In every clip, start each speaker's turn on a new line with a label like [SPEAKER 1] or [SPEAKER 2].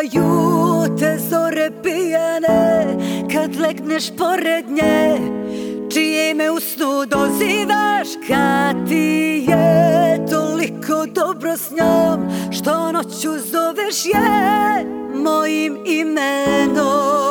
[SPEAKER 1] Pitaju te zore pijane kad legneš pored nje, čije ime u snu dozivaš, kad ti je toliko dobro s njom što noću zoveš je mojim imenom.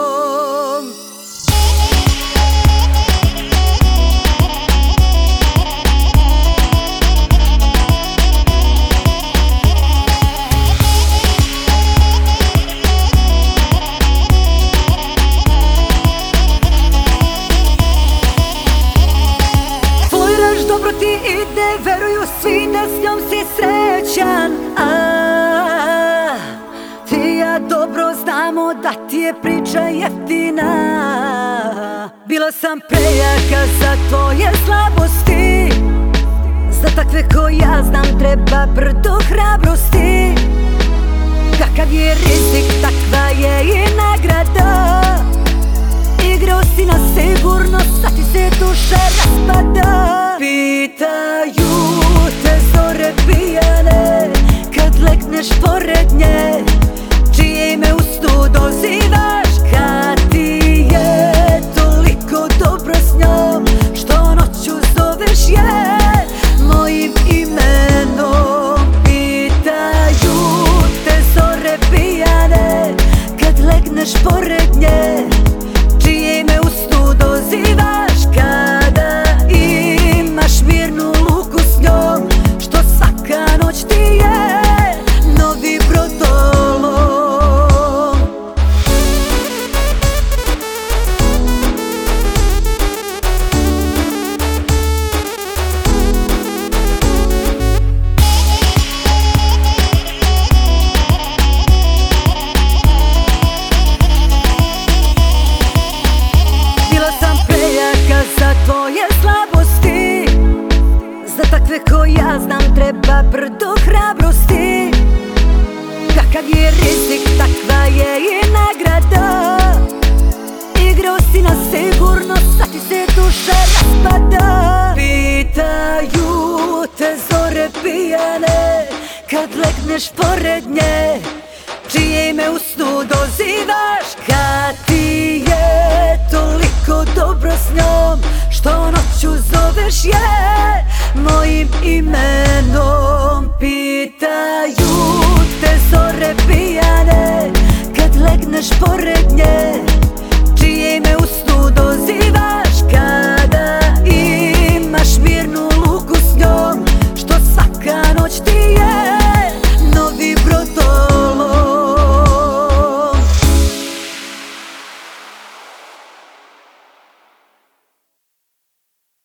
[SPEAKER 1] Dobro ti ide, veruju svi da s njom si srećan, ti i ja dobro znamo da ti je priča jeftina. Bila sam prejaka za tvoje slabosti, za takve ko ja znam treba brdo hrabrosti. Kakav je rizik, takva je i nagrada. Igrao si na sigurno, sad ti se duša raspada. Pitaju te zore pijane kad legneš pored nje, čije ime u snu dozivaš, kad ti je toliko dobro s njom što noću zoveš je mojim imenom. Pitaju te zore pijane kad legneš pored nje, čije ime u snu dozivaš, kada imaš mirnu luku s njom, što svaka noć ti je novi brodolom. Za tvoje slabosti, za takve ko ja znam treba brdo hrabrosti. Kakav je rizik, takva je i nagrada. Igrao si na sigurno, sad ti se duša raspada. Pitaju te zore pijane kad legneš pored nje, čije ime u snu dozivaš, kad ti je toliko dobro s njom što noću zoveš je mojim imenom. Pitaju te zore pijane kad legneš pored nje,